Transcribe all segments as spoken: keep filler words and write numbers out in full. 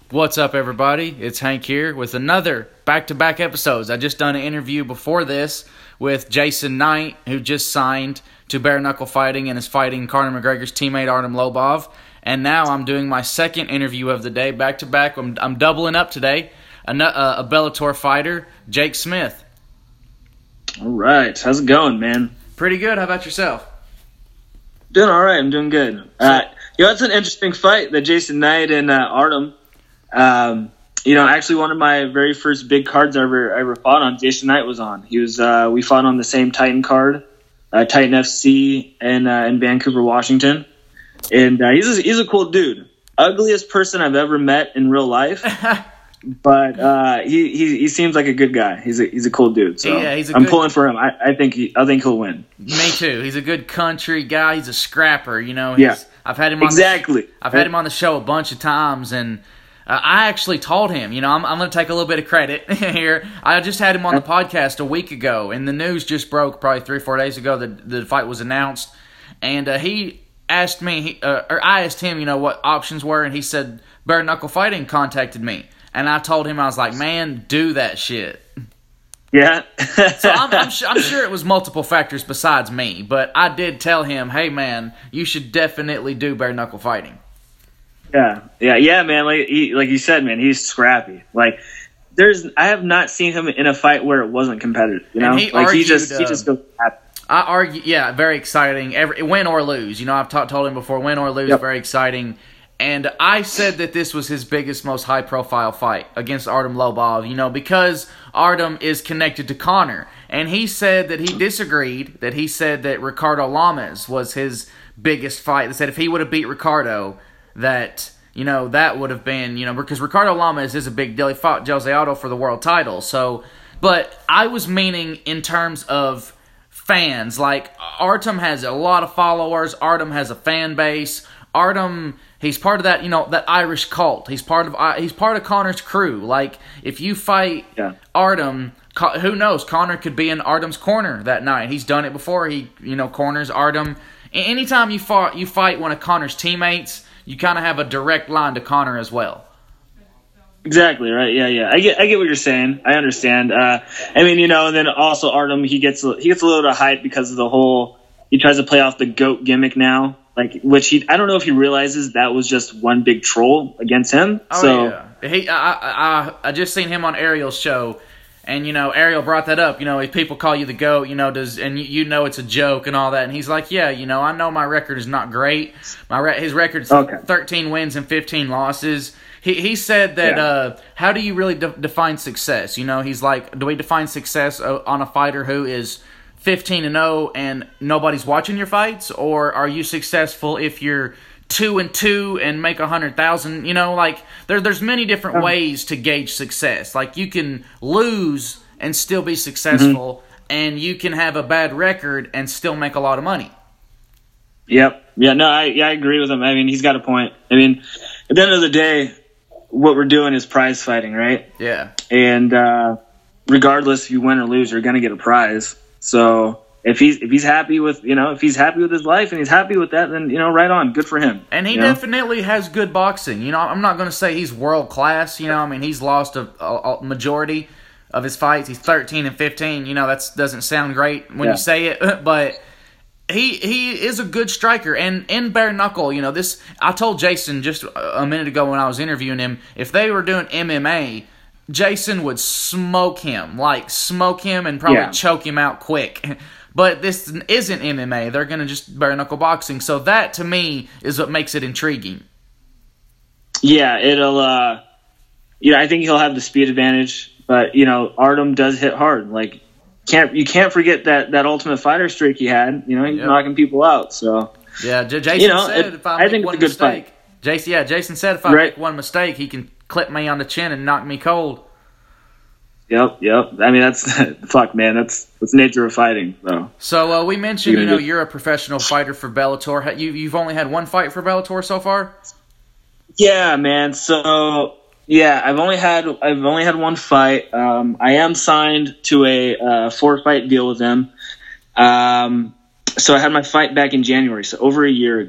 What's up, everybody? It's Hank here with another back-to-back episodes. I just done an interview before this with Jason Knight, who just signed to Bare Knuckle Fighting and is fighting Conor McGregor's teammate Artem Lobov. And now I'm doing my second interview of the day, back-to-back. I'm, I'm doubling up today. A, a Bellator fighter, Jake Smith. All right. How's it going, man? Pretty good. How about yourself? Doing all right. I'm doing good. So, uh, you know, it's an interesting fight, the Jason Knight and uh, Artem. Um, you know, actually one of my very first big cards I ever, I ever fought on, Jason Knight was on. He was, uh, we fought on the same Titan card, uh, Titan F C in, uh, in Vancouver, Washington. And, uh, he's a, he's a cool dude. Ugliest person I've ever met in real life. But, uh, he, he, he seems like a good guy. He's a, he's a cool dude. So yeah, he's a I'm good, pulling for him. I, I think he, I think he'll win. Me too. He's a good country guy. He's a scrapper, you know. He's, yeah. I've had him on exactly. The, I've had him on the show a bunch of times, and Uh, I actually told him, you know, I'm, I'm going to take a little bit of credit here. I just had him on the podcast a week ago, and the news just broke probably three or four days ago that the fight was announced. And uh, he asked me, he, uh, or I asked him, you know, what options were, and he said Bare Knuckle Fighting contacted me. And I told him, I was like, man, do that shit. Yeah. so I'm, I'm, su- I'm sure it was multiple factors besides me, but I did tell him, hey, man, you should definitely do Bare Knuckle Fighting. Yeah, yeah, yeah, man. Like he, like you said, man, he's scrappy. Like there's, I have not seen him in a fight where it wasn't competitive. You know, he like argued, he just, uh, he just goes happy. I argue, yeah, very exciting. Every win or lose, you know, I've ta- told him before, win or lose, yep. very exciting. And I said that this was his biggest, most high-profile fight against Artem Lobov, you know, because Artem is connected to Conor. And he said that he disagreed, that he said that Ricardo Lamas was his biggest fight. He said if he would have beat Ricardo, that, you know, that would have been, you know, because Ricardo Lamas is a big deal. He fought Jose Aldo for the world title. So, but I was meaning in terms of fans. Like, Artem has a lot of followers. Artem has a fan base. Artem, he's part of that, you know, that Irish cult. He's part of, uh, he's part of Conor's crew. Like, if you fight yeah. Artem, who knows? Conor could be in Artem's corner that night. He's done it before. He, you know, corners Artem. Anytime you fought, you fight one of Conor's teammates, you kind of have a direct line to Conor as well. Exactly, right? Yeah, yeah. I get, I get what you're saying. I understand. Uh, I mean, you know, and then also Artem, he gets, he gets a little bit of hype because of the whole, he tries to play off the GOAT gimmick now, like, which he, I don't know if he realizes that was just one big troll against him. Oh, so, yeah. He, I, I, I just seen him on Ariel's show. And, you know, Ariel brought that up, you know, if people call you the GOAT, you know, does and you, you know it's a joke and all that. And he's like, yeah, you know, I know my record is not great. My re- His record's okay. thirteen wins and fifteen losses. He he said that, yeah. uh, how do you really de- define success? You know, he's like, do we define success on a fighter who is fifteen and oh and nobody's watching your fights? Or are you successful if you're two and two and make a hundred thousand? You know, like there, there's many different um, ways to gauge success. Like you can lose and still be successful, mm-hmm. and you can have a bad record and still make a lot of money. Yep. Yeah. No. I yeah. I agree with him. I mean, he's got a point. I mean, at the end of the day, what we're doing is prize fighting, right? Yeah. And uh, regardless if you win or lose, you're gonna get a prize. So. If he's if he's happy with you know if he's happy with his life and he's happy with that, then you know right on, good for him. And he you definitely know? has good boxing. You know, I'm not going to say he's world class. You know, I mean he's lost a, a, a majority of his fights. He's thirteen and fifteen. You know, that doesn't sound great when yeah. you say it, but he he is a good striker. And in bare knuckle, you know, this I told Jason just a minute ago when I was interviewing him, if they were doing M M A, Jason would smoke him, like smoke him and probably yeah. choke him out quick. But this isn't M M A. They're going to just bare-knuckle boxing. So that, to me, is what makes it intriguing. Yeah, it'll, uh, you know, I think he'll have the speed advantage. But, you know, Artem does hit hard. Like, can't you can't forget that, that Ultimate Fighter streak he had. You know, he's yep. knocking people out. So yeah, J- Jason you know, said it, if I, I make think one it's a good mistake, fight. Jason, yeah, Jason said if I right. make one mistake, he can clip me on the chin and knock me cold. Yep, yep. I mean, that's fuck, man. That's that's the nature of fighting, though. So uh, we mentioned, you know, you're a professional fighter for Bellator. You you've only had one fight for Bellator so far? Yeah, man. So yeah, I've only had I've only had one fight. Um, I am signed to a uh, four fight deal with them. Um, so I had my fight back in January, so over a year ago.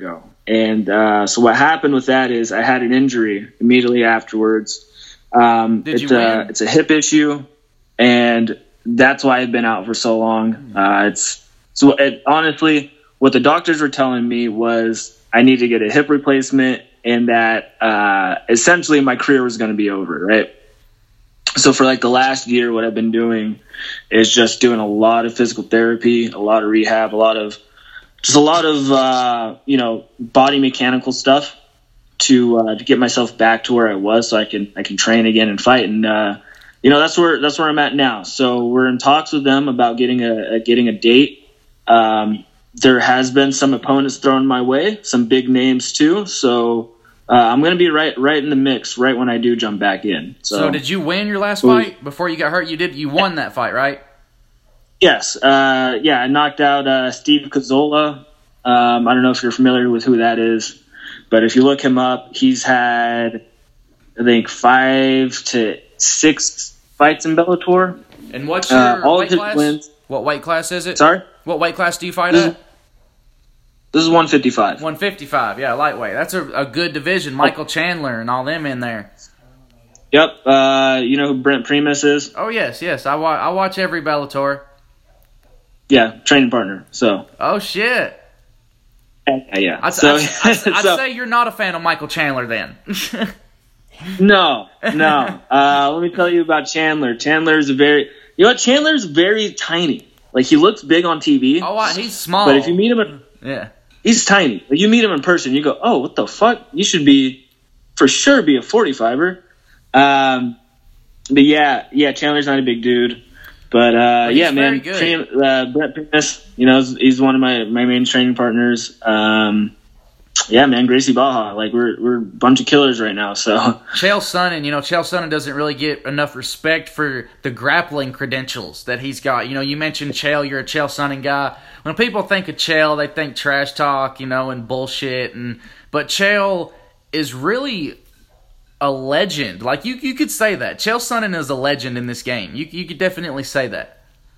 And uh, so what happened with that is I had an injury immediately afterwards. Um, Did you it's, a, win? it's a hip issue, and that's why I've been out for so long. Uh, it's so it, honestly, what the doctors were telling me was I need to get a hip replacement, and that uh, essentially my career was going to be over, right? So for like the last year, what I've been doing is just doing a lot of physical therapy, a lot of rehab, a lot of just a lot of uh, you know body mechanical stuff to uh, to get myself back to where I was, so I can I can train again and fight. And uh, you know that's where that's where I'm at now. So we're in talks with them about getting a, a getting a date. Um, there has been some opponents thrown my way, some big names too. So uh, I'm going to be right right in the mix right when I do jump back in. So, So did you win your last fight before you got hurt? You did. You won that fight, right? Yes. Uh, yeah, I knocked out uh, Steve Cazzola. Um, I don't know if you're familiar with who that is, but if you look him up, he's had, I think, five to six fights in Bellator. And what's your Uh, all weight of his class? wins. What weight class is it? Sorry? What weight class do you fight This is- at? This is one fifty-five. one fifty-five. Yeah, lightweight. That's a, a good division. Michael Chandler and all them in there. Yep. Uh, you know who Brent Primus is? Oh yes, yes. I watch. I watch every Bellator. Yeah, training partner. So, Oh shit. yeah. yeah. I'd, so, I'd, I'd, I'd so- say you're not a fan of Michael Chandler then. No, no. Uh, let me tell you about Chandler. Chandler is a very, you know what? Chandler's very tiny. Like, he looks big on T V. Oh, I, he's small. But if you meet him, in, yeah. he's tiny. Like, you meet him in person, you go, oh, what the fuck? You should be, for sure, be a forty-fiver. Um, but yeah, yeah, Chandler's not a big dude. But, uh, But he's yeah, man, very good. train, uh, Brett Primus, you know, he's, he's one of my, my main training partners. Um, yeah, man, Gracie Baja. Like, we're we're a bunch of killers right now, so. Chael Sonnen, you know, Chael Sonnen doesn't really get enough respect for the grappling credentials that he's got. You know, you mentioned Chael, you're a Chael Sonnen guy. When people think of Chael, they think trash talk, you know, and bullshit. And but Chael is really a legend. Like, you you could say that. Chael Sonnen is a legend in this game. You you could definitely say that.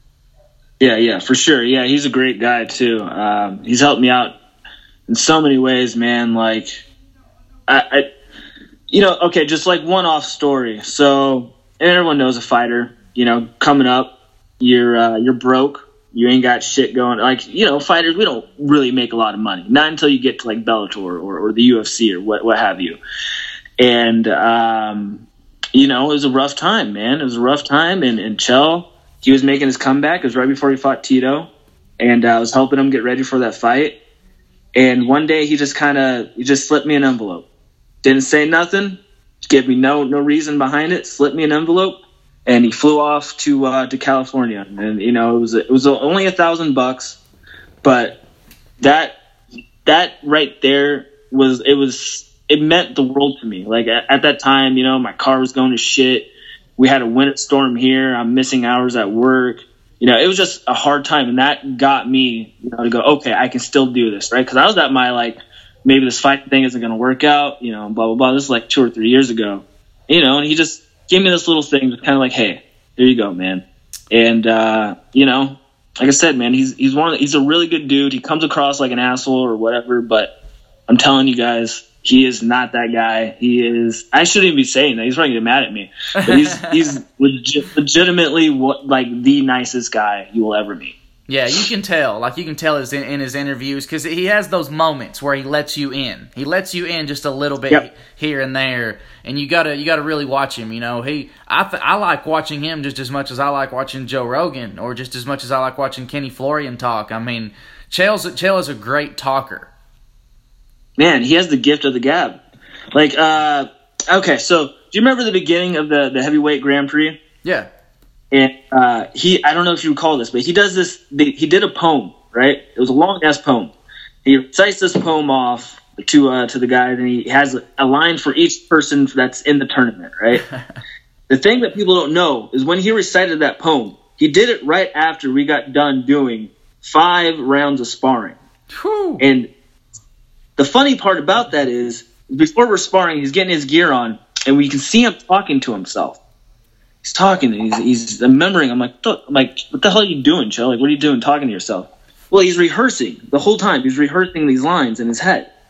Yeah, yeah, for sure. Yeah, he's a great guy, too. Um, he's helped me out in so many ways, man. Like, I, I, you know, okay, just like one-off story. So, and everyone knows a fighter. You know, coming up, you're uh, you're broke. You ain't got shit going. Like, you know, fighters, we don't really make a lot of money. Not until you get to like Bellator or, or the U F C or what what have you. And um, you know, it was a rough time, man. It was a rough time. And and Chael, he was making his comeback. It was right before he fought Tito, and uh, I was helping him get ready for that fight. And one day he just kind of he just slipped me an envelope. Didn't say nothing. Gave me no no reason behind it. Slipped me an envelope, and he flew off to uh, to California. And you know it was it was only a thousand bucks, but that that right there was it was it meant the world to me. Like at, at that time, you know, my car was going to shit. We had a winter storm here. I'm missing hours at work. You know, it was just a hard time, and that got me, you know, to go, okay, I can still do this, right? Because I was at my, like, maybe this fight thing isn't going to work out, you know, blah, blah, blah. This is like two or three years ago. You know, and he just gave me this little thing, just kind of like, hey, here you go, man. And, uh, you know, like I said, man, he's he's one of the, he's a really good dude. He comes across like an asshole or whatever, but I'm telling you guys, he is not that guy. He is. I shouldn't even be saying that. He's probably gonna get mad at me. But he's he's legit, legitimately what like the nicest guy you will ever meet. Yeah, you can tell. Like, you can tell his, in, in his interviews, because he has those moments where he lets you in. He lets you in just a little bit Yep. here and there, and you gotta you gotta really watch him. You know, he I th- I like watching him just as much as I like watching Joe Rogan, or just as much as I like watching Kenny Florian talk. I mean, Chael's Chael is a great talker. Man, he has the gift of the gab. Like, uh, okay, so do you remember the beginning of the the heavyweight Grand Prix? Yeah. And uh, he, I don't know if you recall this, but he does this. He did a poem, right? It was a long ass poem. He recites this poem off to uh, to the guy, and he has a line for each person that's in the tournament, right? The thing that people don't know is when he recited that poem, he did it right after we got done doing five rounds of sparring. Whew. And the funny part about that is, before we're sparring, he's getting his gear on, and we can see him talking to himself. He's talking, and he's, he's remembering. I'm like, I'm like, what the hell are you doing, Chael? Like, what are you doing talking to yourself? Well, he's rehearsing the whole time. He's rehearsing these lines in his head.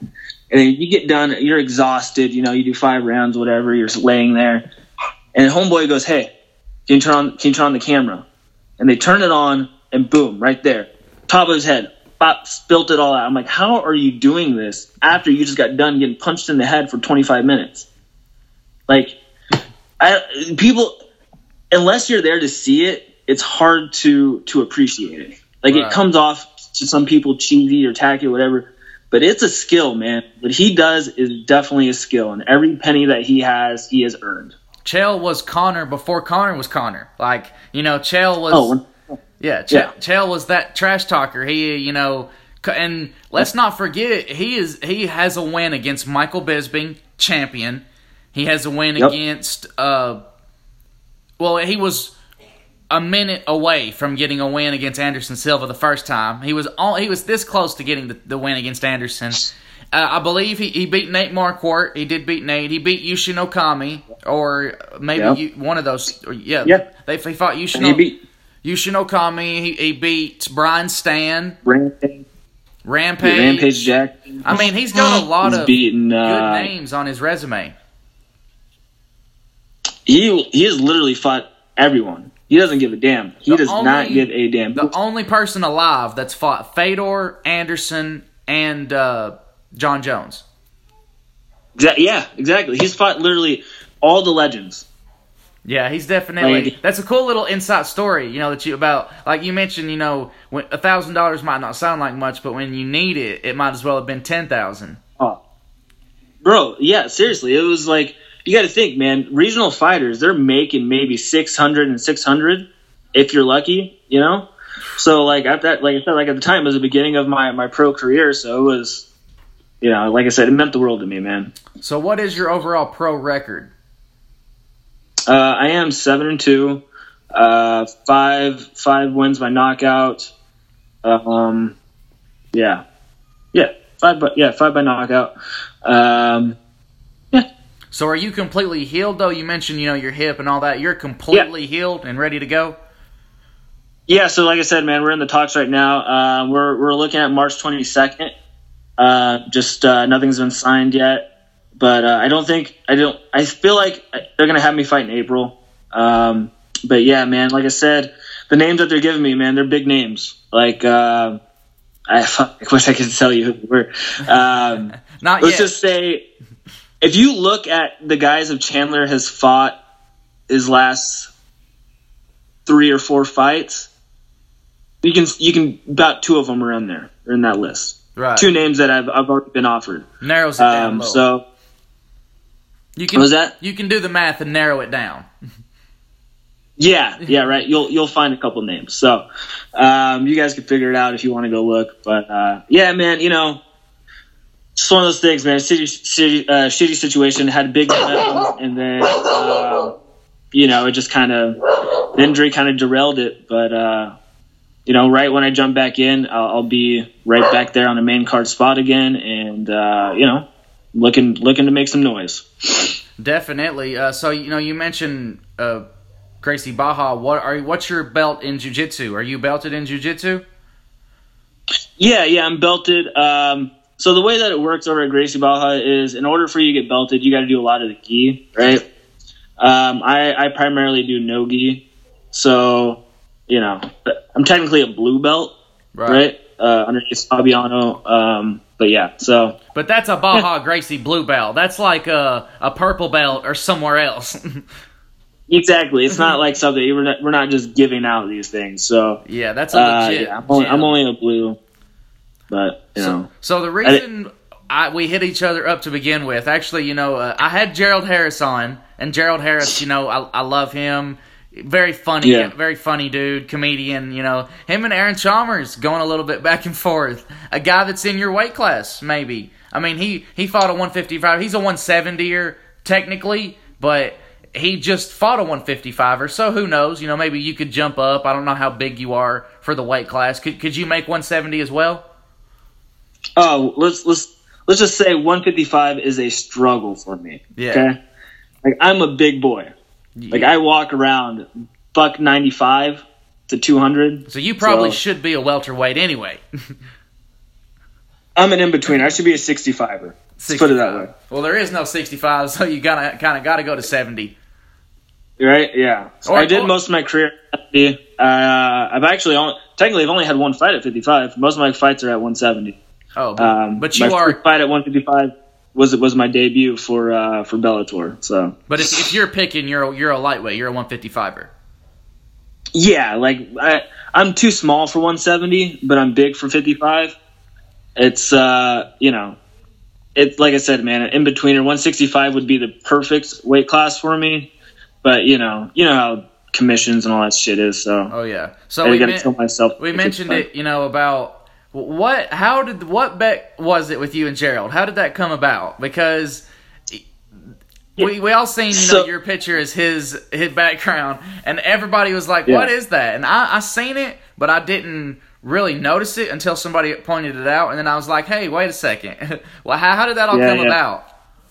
And then you get done, you're exhausted, you know, you do five rounds, whatever, you're laying there. And homeboy goes, hey, can you turn on, can you turn on the camera? And they turn it on, and boom, right there, top of his head, pop, spilt it all out. I'm like, how are you doing this after you just got done getting punched in the head for twenty-five minutes? Like, I, people, unless you're there to see it, it's hard to to appreciate it. Like, right. It comes off to some people cheesy or tacky or whatever, but it's a skill, man. What he does is definitely a skill, and every penny that he has, he has earned. Chael was Conor before Conor was Conor. Like, you know, Chael was... Oh, yeah, Chael, yeah. Chael was that trash talker. He, you know... And let's not forget, he is he has a win against Michael Bisping, champion. He has a win yep. against... Uh, well, he was a minute away from getting a win against Anderson Silva the first time. He was all, he was this close to getting the, the win against Anderson. Uh, I believe he, he beat Nate Marquardt. He did beat Nate. He beat Yushin Okami, or maybe yeah. you, one of those. Or, yeah, yeah. They he fought Yushin, he beat Yushin Okami. He, he beat Brian Stan. Rampage. Rampage. Yeah, Rampage Jack. I mean, he's got a lot he's of beaten, uh, good names on his resume. He he has literally fought everyone. He doesn't give a damn. He the does only, not give a damn. The only person alive that's fought Fedor, Anderson, and uh, John Jones. Yeah, exactly. He's fought literally all the legends. Yeah, he's definitely. Like, that's a cool little inside story, you know, that you about like you mentioned. You know, when a thousand dollars might not sound like much, but when you need it, it might as well have been ten thousand. Oh, bro, yeah, seriously, it was like you got to think, man. Regional fighters, they're making maybe six hundred and six hundred if you're lucky, you know. So like at that, like I said, like at the time, it was the beginning of my my pro career, so it was. You know, like I said, it meant the world to me, man. So, what is your overall pro record? Uh, I am seven and two, uh, five five wins by knockout. Um, yeah, yeah, five by yeah five by knockout. Um, yeah. So, are you completely healed though? You mentioned you know your hip and all that. You're completely yeah. healed and ready to go. Yeah. So, like I said, man, we're in the talks right now. Uh, we're we're looking at March twenty-second. Uh, just uh, nothing's been signed yet, but uh, I don't think I don't. I feel like they're gonna have me fight in April. Um, but yeah, man, like I said, the names that they're giving me, man, they're big names. Like uh, I, I wish I could tell you who they were. Um, Not let's yet. just say, if you look at the guys of Chandler has fought his last three or four fights, you can you can about two of them are in there. Are in that list. Right. Two names that I've I've already been offered. Narrows it down um, low. So you can what was that? You can do the math and narrow it down. Yeah, yeah, right. You'll you'll find a couple names. So um, you guys can figure it out if you want to go look. But uh, yeah, man, you know, it's one of those things, man. City, city, uh, shitty situation. Had a big momentum, and then uh, you know it just kind of the injury kind of derailed it. But uh, you know, right when I jump back in, I'll, I'll be right back there on the main card spot again, and uh, you know, looking looking to make some noise. Definitely. Uh, so you know, you mentioned uh, Gracie Barra. What are what's your belt in jiu-jitsu? Are you belted in jiu-jitsu? Yeah, yeah, I'm belted. Um, so the way that it works over at Gracie Barra is, in order for you to get belted, you got to do a lot of the gi, right? Um, I, I primarily do no gi, so. You know, I'm technically a blue belt, right? right? Uh, underneath Fabiano, um, but yeah, so. But that's a Baja yeah. Gracie blue belt. That's like a a purple belt or somewhere else. Exactly. It's not like something we're not, we're not just giving out these things. So yeah, that's a legit. Uh, yeah, I'm, only, I'm only a blue, but you so, know. So the reason I, we hit each other up to begin with, actually, you know, uh, I had Gerald Harris on, and Gerald Harris, you know, I, I love him. Very funny, yeah. very funny dude, comedian, you know. Him and Aaron Chalmers going a little bit back and forth. A guy that's in your weight class, maybe. I mean, he, he fought a one fifty-five. He's a one seventy-er, technically, but he just fought a one fifty-five-er, so who knows? You know, maybe you could jump up. I don't know how big you are for the weight class. Could could you make one seventy as well? Oh, let's let's let's just say one fifty-five is a struggle for me. Yeah. Okay? Like, I'm a big boy. Like, I walk around buck ninety-five to two hundred. So you probably so. should be a welterweight anyway. I'm an in between. I should be a sixty-fiver. Let's put it that way. Well, there is no sixty-five, so you gotta kind of got to go to seventy. Right? Yeah. So or, I did or, most of my career at fifty. Uh, I've actually only, technically I've only had one fight at fifty-five. Most of my fights are at one seventy. Oh, but, um, but you my are first fight at one fifty-five was was my debut for uh, for Bellator. So, but if, if you're picking, you're a, you're a lightweight. You're a one fifty-fiver. Yeah, like I, I'm too small for one seventy, but I'm big for fifty-five. It's uh, you know, it's like I said, man, an in betweener. one sixty-five would be the perfect weight class for me, but you know, you know how commissions and all that shit is. So, oh yeah, so I we gotta men- tell myself. We mentioned it, you know, about what, how did, what bet was it with you and Gerald? How did that come about? Because we we all seen, you know, So- your picture is his his background, and everybody was like, Yeah. "What is that?" And I I seen it, but I didn't really notice it until somebody pointed it out, and then I was like, "Hey, wait a second, well, how how did that all Yeah, come yeah. about?"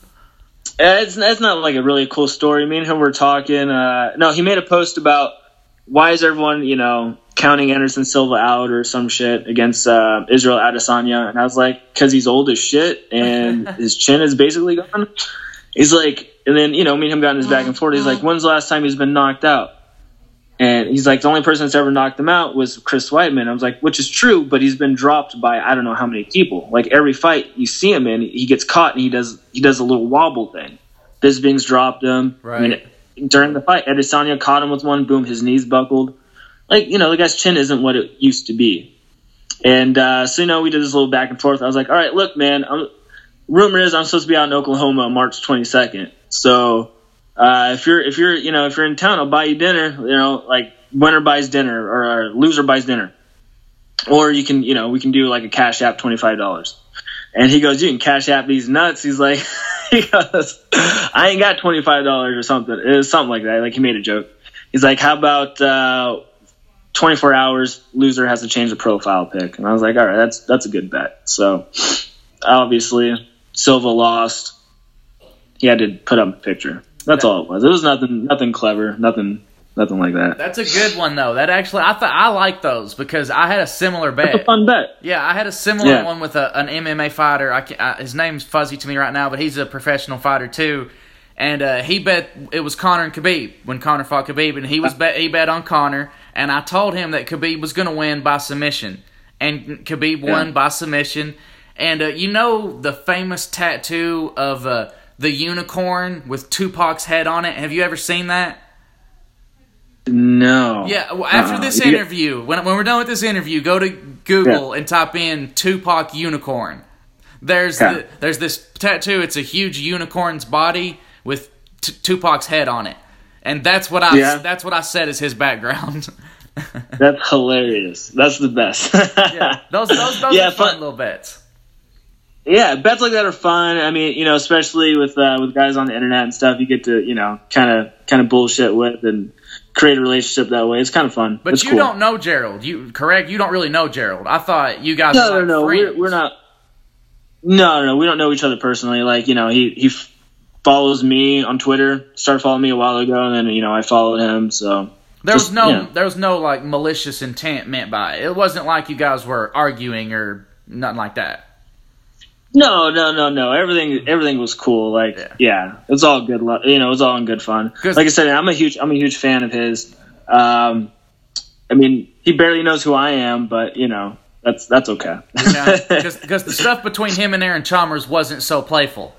Uh, it's it's not like a really cool story. Me and him were talking. Uh, no, he made a post about why is everyone, you know, counting Anderson Silva out or some shit against uh, Israel Adesanya, and I was like, because he's old as shit and his chin is basically gone. He's like, and then you know, me and him got in his back and forth. He's like, when's the last time he's been knocked out? And he's like, the only person that's ever knocked him out was Chris Weidman. I was like, which is true, but he's been dropped by I don't know how many people. Like every fight you see him in, he gets caught and he does he does a little wobble thing. Bisping's dropped him. Right. I mean, during the fight, Adesanya caught him with one. Boom, his knees buckled. Like, you know, the guy's chin isn't what it used to be. And uh, so, you know, we did this little back and forth. I was like, all right, look, man, I'm, rumor is I'm supposed to be out in Oklahoma on March twenty-second. So uh, if you're if you're you know if you're in town, I'll buy you dinner. You know, like winner buys dinner or, or loser buys dinner, or you can you know we can do like a Cash App twenty-five dollars. And he goes, you can Cash App these nuts. He's like, he goes, I ain't got twenty-five dollars or something. It was something like that. Like he made a joke. He's like, how about uh, twenty-four hours? Loser has to change the profile pic. And I was like, all right, that's that's a good bet. So obviously Silva lost. He had to put up a picture. That's all it was. It was nothing, nothing clever, nothing, nothing like that. That's a good one though. That actually, I thought I like those because I had a similar bet. It's a fun bet. Yeah, I had a similar Yeah. one with a, an M M A fighter. I, can, I his name's fuzzy to me right now, but he's a professional fighter too. And uh, he bet it was Conor and Khabib when Conor fought Khabib, and he was bet he bet on Conor. And I told him that Khabib was going to win by submission, and Khabib Yeah. won by submission. And uh, you know the famous tattoo of uh, the unicorn with Tupac's head on it. Have you ever seen that? No. Yeah, well, after Uh-uh. this You get- interview, when when we're done with this interview, go to Google and type in Tupac unicorn. There's Okay. the, there's this tattoo. It's a huge unicorn's body with t- Tupac's head on it, and that's what I Yeah. that's what I said is his background. That's hilarious. That's the best. yeah, those those, those Yeah, are fun fun- little bets. Yeah, bets like that are fun. I mean, you know, especially with uh, with guys on the internet and stuff, you get to you know kind of kind of bullshit with and create a relationship that way. It's kind of fun. But it's you cool. don't know Gerald. You correct? You don't really know Gerald. I thought you guys No, were like no, no. friends. We're, we're not. No, no, no. We don't know each other personally. Like, you know, he he f- follows me on Twitter. Started following me a while ago, and then you know I followed him. So There just, was no, yeah. there was no like malicious intent meant by it. It wasn't like you guys were arguing or nothing like that. No, no, no, no. Everything, everything was cool. Like, Yeah. yeah, it was all good. lo- You know, it was all in good fun. 'Cause- Like I said, I'm a huge, I'm a huge fan of his. Um, I mean, he barely knows who I am, but you know, that's that's okay. Because the stuff between him and Aaron Chalmers wasn't so playful.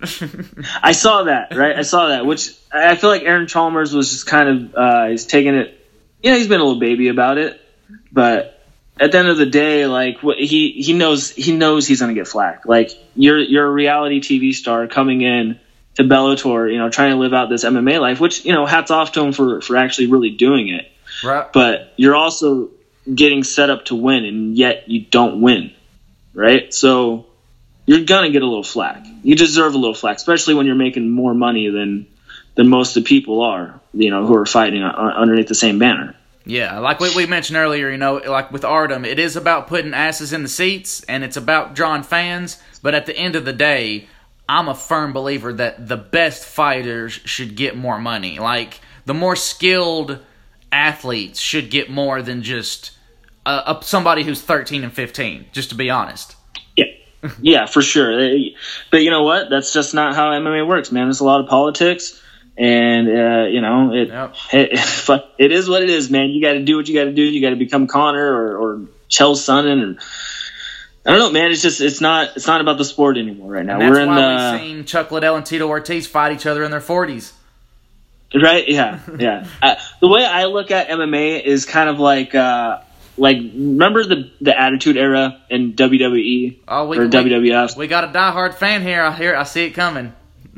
I saw that, right? I saw that, which I feel like Aaron Chalmers was just kind of uh, he's taking it. You know, he's been a little baby about it, but at the end of the day, like what he he knows he knows he's gonna get flack. Like you're you're a reality T V star coming in to Bellator, you know, trying to live out this M M A life, which you know, hats off to him for for actually really doing it. Right. But you're also getting set up to win, and yet you don't win, right? So you're gonna get a little flack. You deserve a little flack, especially when you're making more money than than most of the people are, you know, who are fighting uh, underneath the same banner. Yeah, like we, we mentioned earlier, you know, like with Artem, it is about putting asses in the seats, and it's about drawing fans, but at the end of the day, I'm a firm believer that the best fighters should get more money. Like, the more skilled athletes should get more than just uh, uh, somebody who's thirteen and fifteen, just to be honest. Yeah, Yeah, for sure. But you know what? That's just not how M M A works, man. There's a lot of politics, and uh, you know it, Yep. it. It is what it is, man. You got to do what you got to do. You got to become Conor or, or Chael Sonnen, and I don't know, man. It's just it's not it's not about the sport anymore right now. And that's We're in why the we've seen Chuck Liddell and Tito Ortiz fight each other in their forties. right. Yeah, yeah. uh, the way I look at M M A is kind of like. Uh, Like, remember the the Attitude Era in W W E Oh, we, or we, W W F? We got a diehard fan here. I hear, I see it coming.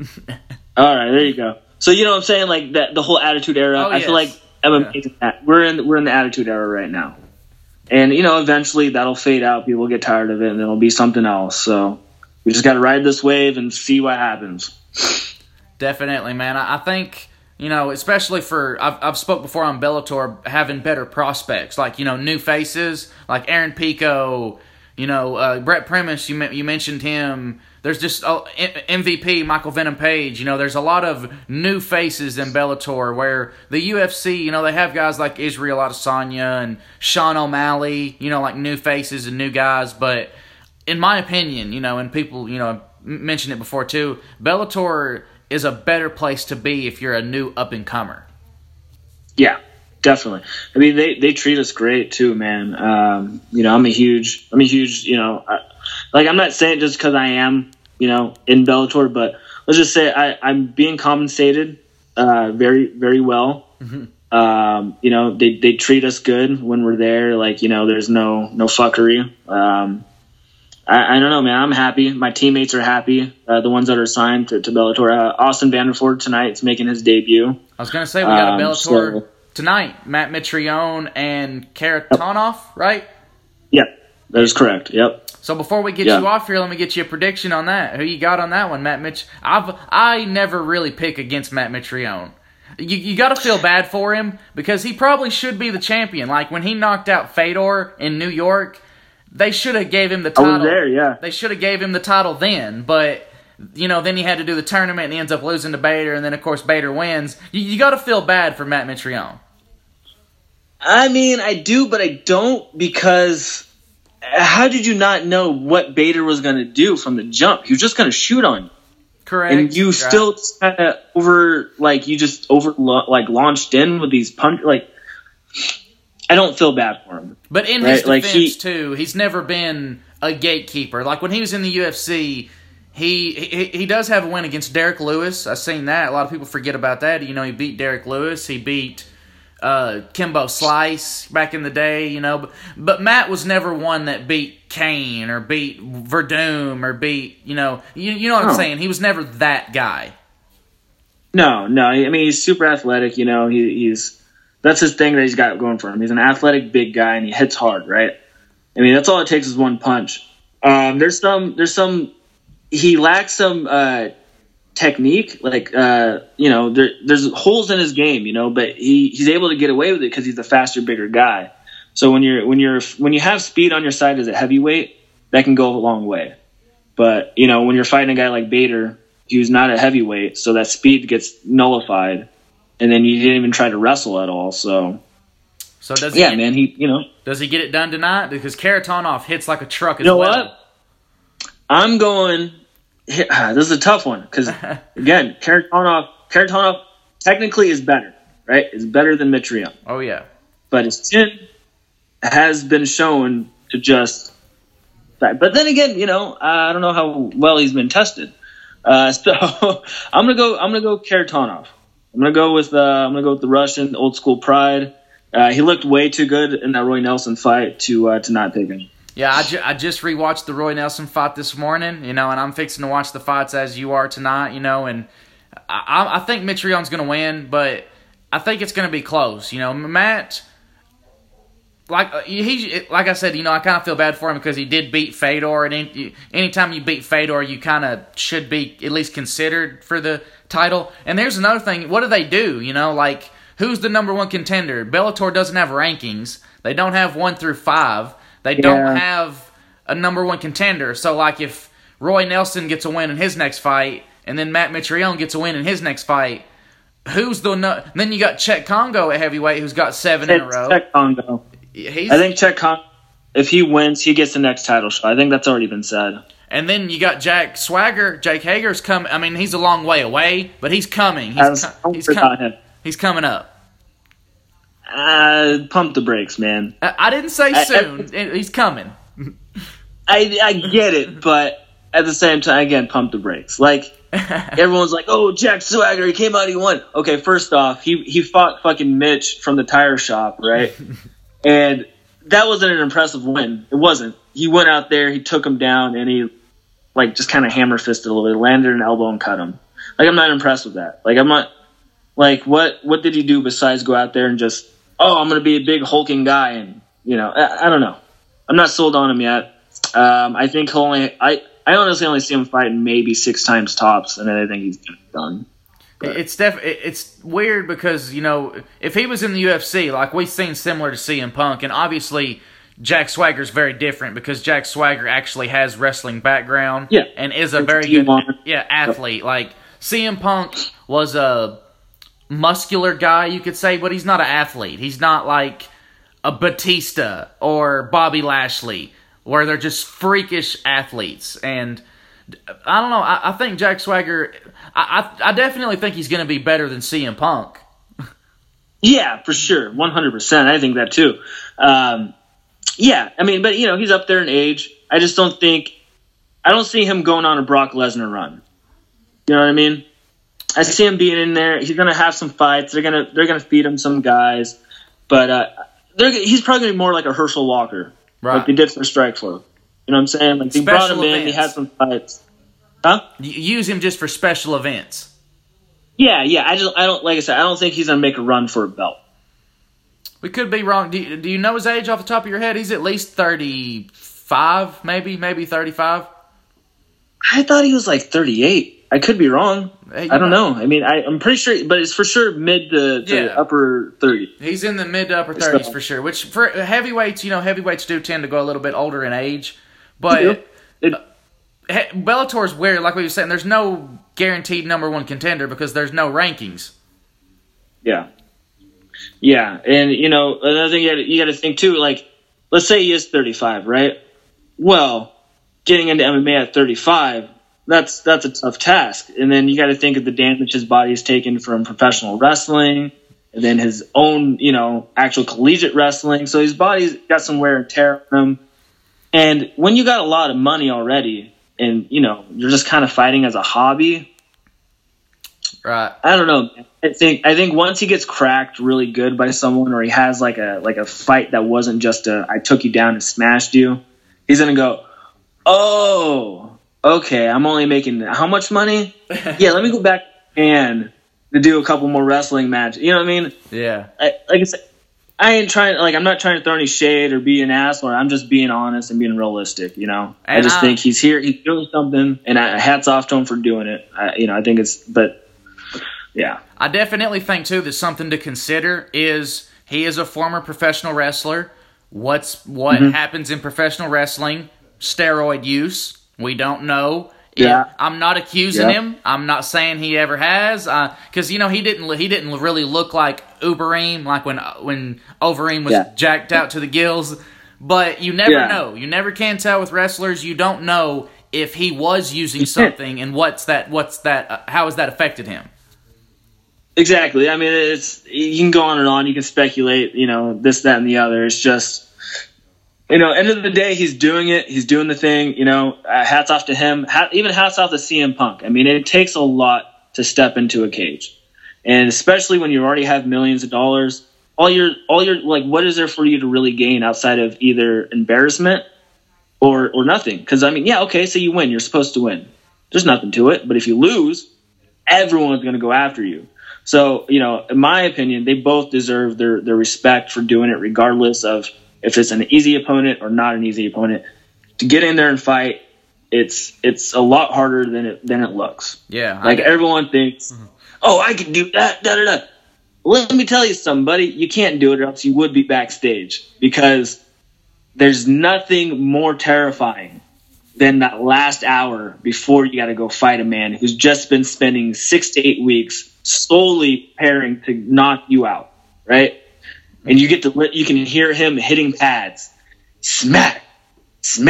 All right, there you go. So you know what I'm saying, like that the whole Attitude Era. Oh, I yes. feel like M M A Yeah. is that. We're in we're in the Attitude Era right now, and you know eventually that'll fade out. People get tired of it, and it'll be something else. So we just got to ride this wave and see what happens. Definitely, man. I, I think. You know, especially for, I've, I've spoke before on Bellator having better prospects, like, you know, new faces, like Aaron Pico, you know, uh, Brett Primus, you you mentioned him. There's just uh, M V P, Michael Venom Page, you know, there's a lot of new faces in Bellator where the U F C, you know, they have guys like Israel Adesanya and Sean O'Malley, you know, like new faces and new guys, but in my opinion, you know, and people, you know, mentioned it before too, Bellator is a better place to be if you're a new up-and-comer. Yeah, definitely. I mean, they, they treat us great too, man. Um, you know, I'm a huge, I'm a huge, you know, I, like I'm not saying just because I am, you know, in Bellator, but let's just say I, I'm being compensated uh, very, very well. Mm-hmm. Um, you know, they, they treat us good when we're there. Like, you know, there's no, no fuckery. Um, I, I don't know, man. I'm happy. My teammates are happy. Uh, the ones that are signed to, to Bellator. Uh, Austin Vanderford tonight is making his debut. I was going to say, we got a Um, Bellator so- tonight. Matt Mitrione and Karatanov, right? Yep, that is correct. Yep. So before we get Yeah. you off here, let me get you a prediction on that. Who you got on that one, Matt Mitch? I've I never really pick against Matt Mitrione. You you got to feel bad for him because he probably should be the champion. Like when he knocked out Fedor in New York, they should have gave him the I title. was there, yeah. They should have gave him the title then, but you know, then he had to do the tournament and he ends up losing to Bader, and then of course Bader wins. You, you got to feel bad for Matt Mitrione. I mean, I do, but I don't because how did you not know what Bader was going to do from the jump? He was just going to shoot on you. Correct. And you Right. still kind of over, like, you just over, like, launched in with these punch. Like, I don't feel bad for him. But in right? his defense, Like, he- too, he's never been a gatekeeper. Like, when he was in the U F C, he, he he does have a win against Derek Lewis. I've seen that. A lot of people forget about that. You know, he beat Derek Lewis. He beat uh, Kimbo Slice back in the day, you know. But, but Matt was never one that beat Kane or beat Verdum or beat, you know, you, you know what I'm Oh. saying? He was never that guy. No, no. I mean, he's super athletic. You know, he, he's that's his thing that he's got going for him. He's an athletic big guy, and he hits hard, right? I mean, that's all it takes is one punch. Um, there's some, there's some. He lacks some uh, technique, like uh, you know, there, there's holes in his game, you know, but he, he's able to get away with it because he's a faster, bigger guy. So when you're when you're when you have speed on your side as a heavyweight, that can go a long way. But you know, when you're fighting a guy like Bader, who's not a heavyweight, so that speed gets nullified, and then you didn't even try to wrestle at all. So So does he yeah, get, man, he you know. does he get it done tonight? Because Karatanov hits like a truck as You know well. what? I'm going. This is a tough one because again, Karatanov, Karatanov technically is better, right? Is better than Mitrione, Oh, yeah. but but his chin has been shown to just. But then again, you know, I don't know how well he's been tested. Uh, so I'm gonna go. I'm gonna go Karatanov. I'm gonna go with. Uh, I'm gonna go with the Russian, old school pride. Uh, he looked way too good in that Roy Nelson fight to uh, to not pick him. Yeah, I, ju- I just rewatched the Roy Nelson fight this morning, you know, and I'm fixing to watch the fights as you are tonight, you know, and I, I think Mitrione's going to win, but I think it's going to be close. You know, Matt, like he, like I said, you know, I kind of feel bad for him because he did beat Fedor, and any, anytime you beat Fedor, you kind of should be at least considered for the title. And there's another thing, what do they do? You know, like, who's the number one contender? Bellator doesn't have rankings. They don't have one through five. They don't Yeah. have a number one contender. So, like, if Roy Nelson gets a win in his next fight, and then Matt Mitrione gets a win in his next fight, who's the no- then you got Chet Congo at heavyweight, who's got seven in a row. Chet Congo. He's, I think Chet Congo, if he wins, he gets the next title shot. I think that's already been said. And then you got Jack Swagger. Jake Hager's coming. I mean, he's a long way away, but he's coming. He's, com- he's, com- he's coming up. Uh, pump the brakes, man. I, I didn't say I, soon. I, he's coming. I I get it, but at the same time, again, pump the brakes. Like, everyone's like, oh, Jack Swagger, he came out, he won. Okay, first off, he, he fought fucking Mitch from the tire shop, right? And that wasn't an impressive win. It wasn't. He went out there, he took him down, and he, like, just kind of hammer-fisted a little bit, landed an elbow and cut him. Like, I'm not impressed with that. Like, I'm not, like, what, what did he do besides go out there and just, oh, I'm going to be a big hulking guy, and, you know, I, I don't know. I'm not sold on him yet. Um, I think he'll only, I, I honestly only see him fighting maybe six times tops, and then I think he's done. But it's def- it's weird because, you know, if he was in the U F C, like we've seen similar to C M Punk, and obviously Jack Swagger's very different because Jack Swagger actually has wrestling background yeah. and is a very good yeah athlete. Like C M Punk was a muscular guy, you could say, but he's not an athlete. He's not like a Batista or Bobby Lashley, where they're just freakish athletes. And I don't know, I, I think Jack Swagger, I, I, I definitely think he's going to be better than C M Punk. Yeah, for sure, one hundred percent. I think that too. Um, yeah, I mean, but, you know, he's up there in age. I just don't think, I don't see him going on a Brock Lesnar run. You know what I mean? I see him being in there. He's going to have some fights. They're going to they're gonna feed him some guys. But uh, they're, he's probably going to be more like a Herschel Walker. Right. Like they did for Strikeforce. You know what I'm saying? Like they Special brought him events. in, he had some fights. Huh? You use him just for special events. Yeah, yeah. I just I don't like I said, I don't think he's gonna make a run for a belt. We could be wrong. Do you, do you know his age off the top of your head? He's at least thirty-five, maybe, maybe thirty-five. I thought he was like thirty-eight. I could be wrong. Hey, I don't know. know. I mean, I, I'm pretty sure, but it's for sure mid to, to yeah. upper thirty. He's in the mid to upper thirties for sure. Which for heavyweights, you know, heavyweights do tend to go a little bit older in age. But it, it, uh, Bellator's weird. Like we were saying, there's no guaranteed number one contender because there's no rankings. Yeah. Yeah, and, you know, another thing you got to think, too, like, let's say he is thirty-five, right? Well, getting into M M A at thirty-five, that's that's a tough task. And then you got to think of the damage his body has taken from professional wrestling and then his own, you know, actual collegiate wrestling. So his body's got some wear and tear on him. And when you got a lot of money already and, you know, you're just kind of fighting as a hobby, right? I don't know. I think I think once he gets cracked really good by someone, or he has like a like a fight that wasn't just a I took you down and smashed you, he's gonna go, oh, okay, I'm only making how much money? Yeah, let me go back and to do a couple more wrestling matches. You know what I mean? Yeah. I, like I said, I ain't trying like I'm not trying to throw any shade or be an asshole. I'm just being honest and being realistic. You know, and I just I, think he's here, he's doing something, and I, hats off to him for doing it. I, you know, I think it's but. Yeah. I definitely think, too, that something to consider is he is a former professional wrestler. What's What mm-hmm. happens in professional wrestling? Steroid use. We don't know. Yeah. I'm not accusing yeah. him. I'm not saying he ever has. Because, uh, you know, he didn't he didn't really look like Uberim, like when when Overeem was yeah. jacked out to the gills. But you never yeah. know. You never can tell with wrestlers. You don't know if he was using something and what's that, what's that, uh, how has that affected him. Exactly. I mean, it's you can go on and on. You can speculate, you know, this, that, and the other. It's just, you know, end of the day, he's doing it. He's doing the thing. You know, uh, hats off to him. Ha- even hats off to C M Punk. I mean, it takes a lot to step into a cage, and especially when you already have millions of dollars. All your, all your, like, what is there for you to really gain outside of either embarrassment or or nothing? Because I mean, yeah, okay, so you win. You're supposed to win. There's nothing to it. But if you lose, everyone's going to go after you. So, you know, in my opinion, they both deserve their, their respect for doing it regardless of if it's an easy opponent or not an easy opponent. To get in there and fight, it's it's a lot harder than it than it looks. Yeah. Like everyone thinks, mm-hmm. oh, I can do that, da da da. Let me tell you something, buddy. You can't do it or else you would be backstage because there's nothing more terrifying than that last hour before you got to go fight a man who's just been spending six to eight weeks solely preparing to knock you out, right? And you get to you can hear him hitting pads, smack, smack,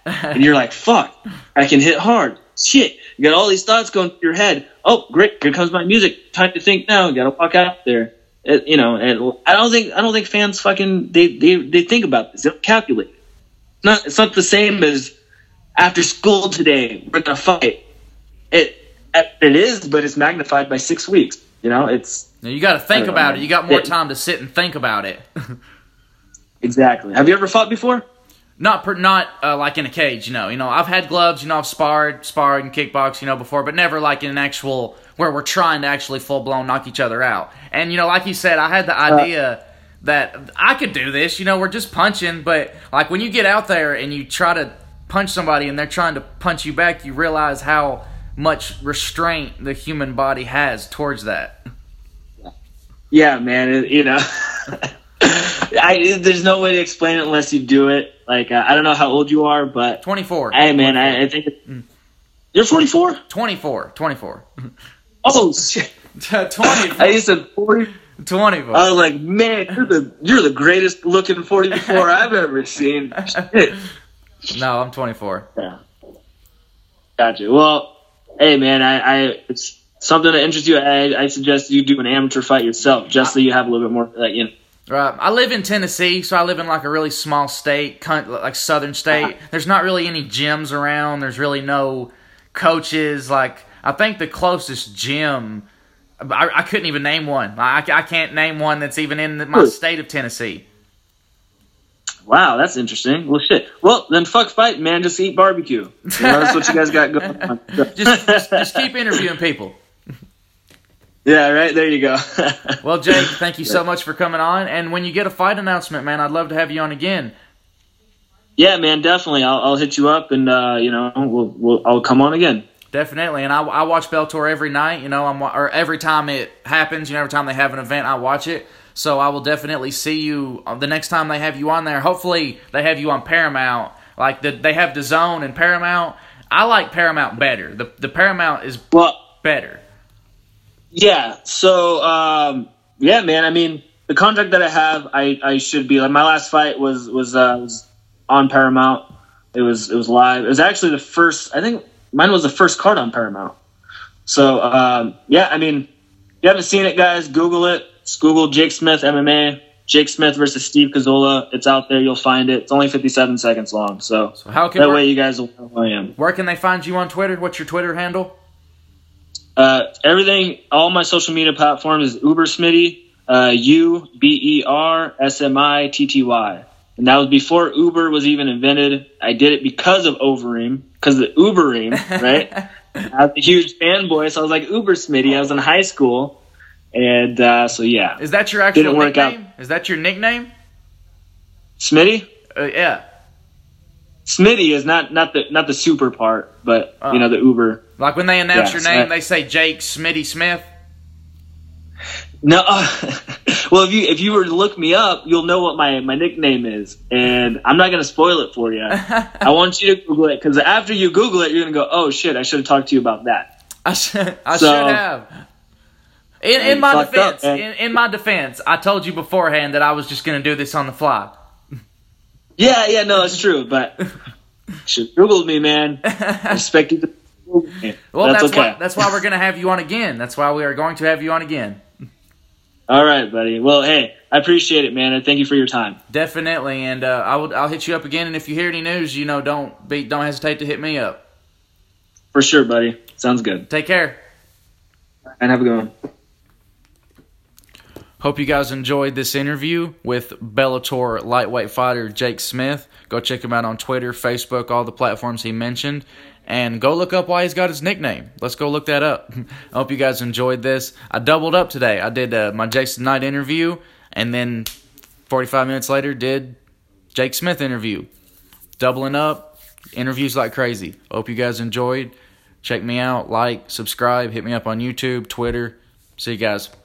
and you're like, fuck, I can hit hard. Shit, you got all these thoughts going through your head. Oh, great, here comes my music. Time to think now. Got to walk out there. It, you know, and I don't think I don't think fans fucking they they, they think about this. They don't calculate it. It's not it's not the same as after school today we're gonna fight. It it is, but it's magnified by six weeks. You know, it's now you got to think know, about man. it. You got more It- time to sit and think about it. Exactly. Have you ever fought before? Not per, not uh, like in a cage, you know. You know, I've had gloves. You know, I've sparred, sparred and kickbox, you know, before, but never like in an actual where we're trying to actually full blown knock each other out. And you know, like you said, I had the idea uh, that I could do this. You know, we're just punching, but like when you get out there and you try to punch somebody and they're trying to punch you back, you realize how much restraint the human body has towards that. Yeah, man. It, you know, I, there's no way to explain it unless you do it. Like, uh, I don't know how old you are, but twenty-four. Hey, man, I, I think it, you're forty-four. twenty-four. twenty-four. Oh shit! twenty-four. I used to forty. twenty-four. I was like, man, you're the you're the greatest looking forty-four I've ever seen. Shit. No, I'm twenty-four. Yeah. Gotcha. Well, hey, man, I, I it's something that interests you. I, I suggest you do an amateur fight yourself, just so you have a little bit more, like, you know. Right. I live in Tennessee, so I live in like a really small state, cunt- like southern state. There's not really any gyms around. There's really no coaches. Like, I think the closest gym, I, I couldn't even name one. I, I can't name one that's even in my state of Tennessee. Wow, that's interesting. Well, shit. Well, then fuck fight, man. Just eat barbecue. You know, that's what you guys got going on. just, just, just keep interviewing people. Yeah, right. There you go. Well, Jake, thank you so much for coming on. And when you get a fight announcement, man, I'd love to have you on again. Yeah, man, definitely. I'll, I'll hit you up, and uh, you know, we'll, we'll I'll come on again. Definitely, and I, I watch Bellator every night. You know, I'm or every time it happens. You know, every time they have an event, I watch it. So I will definitely see you the next time they have you on there. Hopefully, they have you on Paramount. Like the, they have the Zone and Paramount. I like Paramount better. The the Paramount is well better. Yeah. So, um, yeah, man. I mean, the contract that I have, I, I should be like my last fight was was, uh, was on Paramount. It was it was live. It was actually the first. I think mine was the first card on Paramount. So, um, yeah. I mean, if you haven't seen it, guys, Google it. Just Google Jake Smith M M A. Jake Smith versus Steve Cazzola. It's out there. You'll find it. It's only fifty-seven seconds long. So, so how can that way you guys will know who I am. Where can they find you on Twitter? What's your Twitter handle? Uh, everything, all my social media platforms is Uber Smitty, uh, U B E R S M I T T Y. And that was before Uber was even invented. I did it because of Overeem, because of the Ubereem, right? I was a huge fanboy, so I was like Uber Smitty. I was in high school. And uh, so, yeah. Is that your actual Didn't work nickname? out. Is that your nickname? Smitty? Uh, yeah. Smitty is not, not the not the super part, but, Oh. you know, the Uber. Like when they announce Yeah, your so name, that- they say Jake Smitty Smith. No, uh, well, if you if you were to look me up, you'll know what my, my nickname is, and I'm not gonna spoil it for you. I want you to Google it, because after you Google it, you're gonna go, "Oh shit, I should have talked to you about that." I should, I So- should have. In, in You my fucked up, defense, man. in, in my defense, I told you beforehand that I was just going to do this on the fly. Yeah, yeah, no, that's true, but you should have Googled me, man. I expect you to Google me. Well, that's, that's, okay. why that's why we're going to have you on again. That's why we are going to have you on again. All right, buddy. Well, hey, I appreciate it, man, and thank you for your time. Definitely, and uh, I will. I'll hit you up again. And if you hear any news, you know, don't be don't hesitate to hit me up. For sure, buddy. Sounds good. Take care. And have a good one. Hope you guys enjoyed this interview with Bellator lightweight fighter Jake Smith. Go check him out on Twitter, Facebook, all the platforms he mentioned. And go look up why he's got his nickname. Let's go look that up. I hope you guys enjoyed this. I doubled up today. I did uh, my Jason Knight interview, and then forty-five minutes later did Jake Smith interview. Doubling up, interviews like crazy. Hope you guys enjoyed. Check me out, like, subscribe, hit me up on YouTube, Twitter. See you guys.